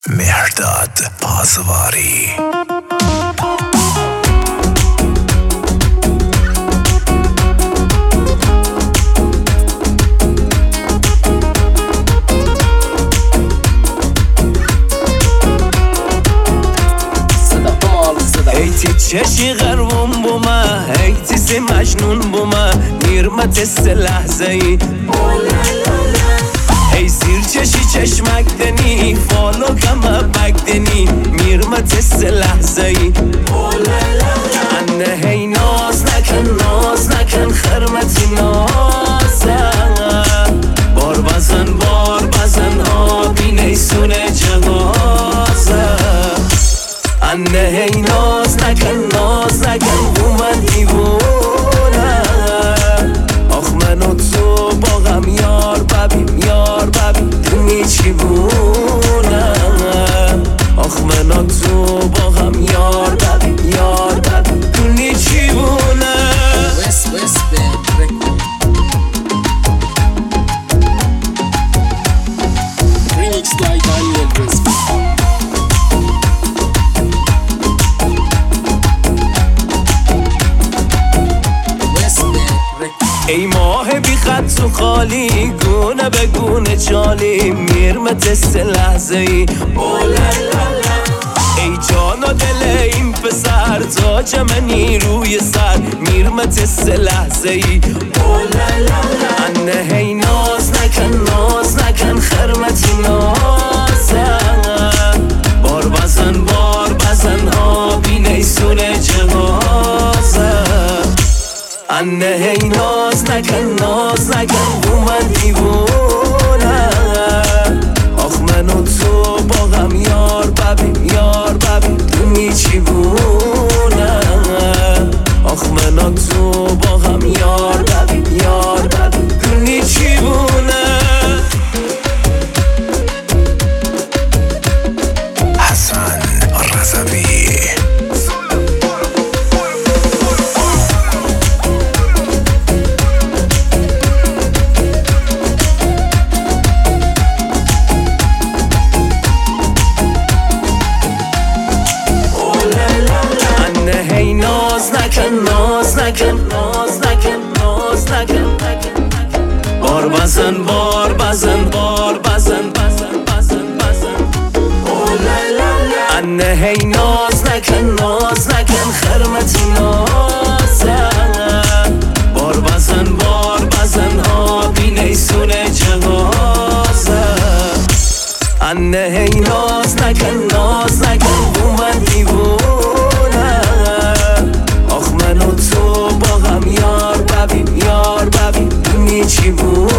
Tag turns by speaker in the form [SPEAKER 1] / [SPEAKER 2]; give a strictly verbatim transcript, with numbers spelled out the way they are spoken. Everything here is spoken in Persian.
[SPEAKER 1] مهرداد پاسواری.
[SPEAKER 2] چشی غربون بوما هیتیسی مجنون بوما میرمت است لحظه ای ای سیر چشی چشمک دنی فالو کما بک دنی میرمت است لحظه ای انه هی ناز نکن ناز نکن خرمتی نازن بار بزن بار بزن آبی نیسونه جغازه انه هی ناز نکن ناز نکن اومد دیوونه آخ من و تو با غم یار ببیم یار ببیم دونی چی بونه آخ من و تو با غم یار ببیم یار ببیم دونی چی بونه
[SPEAKER 3] West West Band Record Remix by Daniel West
[SPEAKER 2] ای ماه بی خط و خالی گونه به گونه جالی میرمت است لحظه ای ای جان و دل این پسر تاج منی روی سر میرمت است لحظه ای انه هی ناز نکن ناز نکن خرمتی نازن بار بزن بار بزن آبی نیسونه جغازه انه هی ناز نکن ناز نکن اومد دیوونه آخ من و تو با غم یار ببیم یار ببیم دونی چی بونه آخ من و تو با غم یار ببیم یار ببیم دونی چی بونه
[SPEAKER 1] حسن رضوی.
[SPEAKER 2] ناز نکن ناز نکن ناز نکن ناز نکن بار بزن بار بزن بار بزن بزن بزن بزن انه هی ناز نکن ناز نکن خرمتی نازن بار بزن بار بزن آبی نیسونه جغازه انه هی ناز نکن ناز نکن اومد دیوونه آخ من و تو با غم یار ببیم یار ببیم دونی چی بود